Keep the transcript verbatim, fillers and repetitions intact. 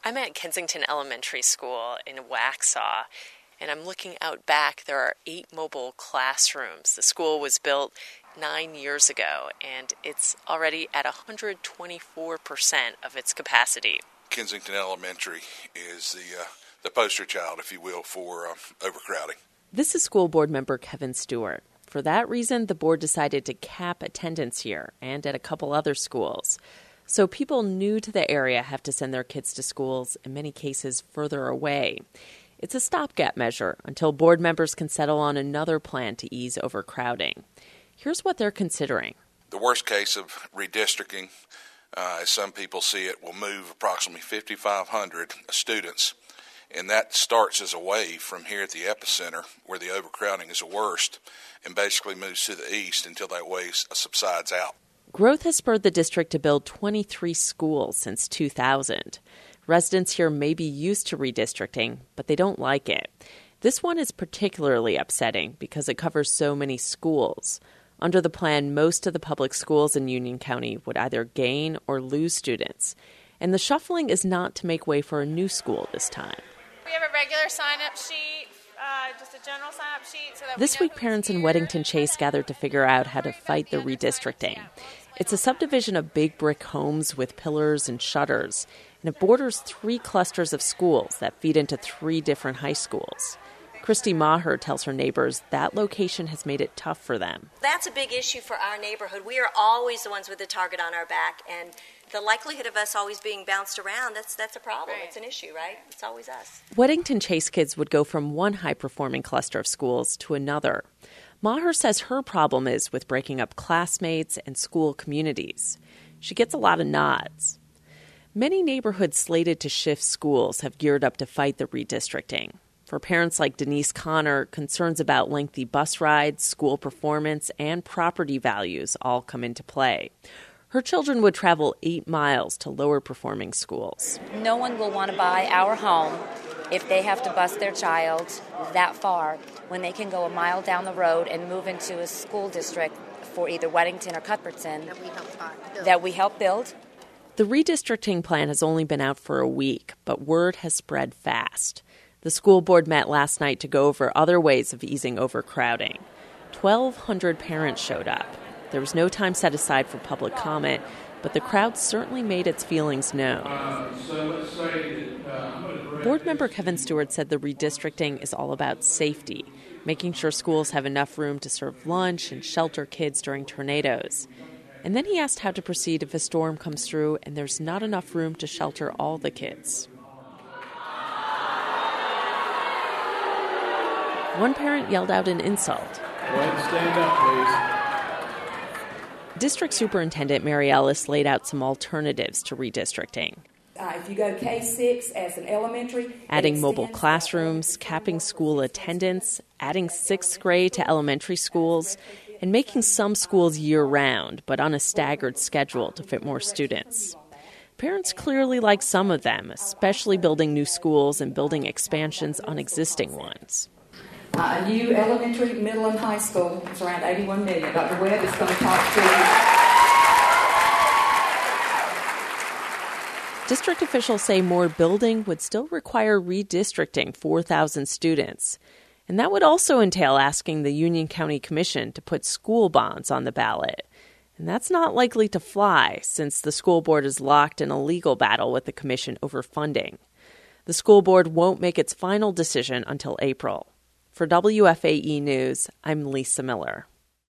I'm at Kensington Elementary School in Waxhaw, and I'm looking out back. There are eight mobile classrooms. The school was built nine years ago, and it's already at one hundred twenty-four percent of its capacity. Kensington Elementary is the uh, the poster child, if you will, for uh, overcrowding. This is school board member Kevin Stewart. For that reason, the board decided to cap attendance here and at a couple other schools. So people new to the area have to send their kids to schools, in many cases, further away. It's a stopgap measure until board members can settle on another plan to ease overcrowding. Here's what they're considering. The worst case of redistricting, uh, as some people see it, will move approximately fifty-five hundred students. And that starts as a wave from here at the epicenter, where the overcrowding is the worst, and basically moves to the east until that wave subsides out. Growth has spurred the district to build twenty-three schools since two thousand. Residents here may be used to redistricting, but they don't like it. This one is particularly upsetting because it covers so many schools. Under the plan, most of the public schools in Union County would either gain or lose students. And the shuffling is not to make way for a new school this time. We have a regular sign-up sheet, uh, just a general sign-up sheet. So that this week, parents in Weddington Chase gathered to figure out how to fight the redistricting. It's a subdivision of big brick homes with pillars and shutters, and it borders three clusters of schools that feed into three different high schools. Christy Maher tells her neighbors that location has made it tough for them. That's a big issue for our neighborhood. We are always the ones with the target on our back, and the likelihood of us always being bounced around, that's that's a problem. Right. It's an issue, right? It's always us. Weddington Chase kids would go from one high-performing cluster of schools to another. Maher says her problem is with breaking up classmates and school communities. She gets a lot of nods. Many neighborhoods slated to shift schools have geared up to fight the redistricting. For parents like Denise Connor, concerns about lengthy bus rides, school performance, and property values all come into play. Her children would travel eight miles to lower-performing schools. No one will want to buy our home if they have to bus their child that far when they can go a mile down the road and move into a school district for either Weddington or Cuthbertson that we help build. That we help build. The redistricting plan has only been out for a week, but word has spread fast. The school board met last night to go over other ways of easing overcrowding. twelve hundred parents showed up. There was no time set aside for public comment, but the crowd certainly made its feelings known. Uh, so let's say that, uh, Board member Kevin Stewart said the redistricting is all about safety, making sure schools have enough room to serve lunch and shelter kids during tornadoes. And then he asked how to proceed if a storm comes through and there's not enough room to shelter all the kids. One parent yelled out an insult. Go ahead and stand up, please. District Superintendent Mary Ellis laid out some alternatives to redistricting. Uh, if you go K six as an elementary... Adding mobile classrooms, capping school attendance, adding sixth grade to elementary schools, and making some schools year-round, but on a staggered schedule to fit more students. Parents clearly like some of them, especially building new schools and building expansions on existing ones. Uh, a new elementary, middle, and high school. It's around eighty-one million dollars. Doctor Webb is going to talk to you. District officials say more building would still require redistricting four thousand students. And that would also entail asking the Union County Commission to put school bonds on the ballot. And that's not likely to fly since the school board is locked in a legal battle with the commission over funding. The school board won't make its final decision until April. For W F A E News, I'm Lisa Miller.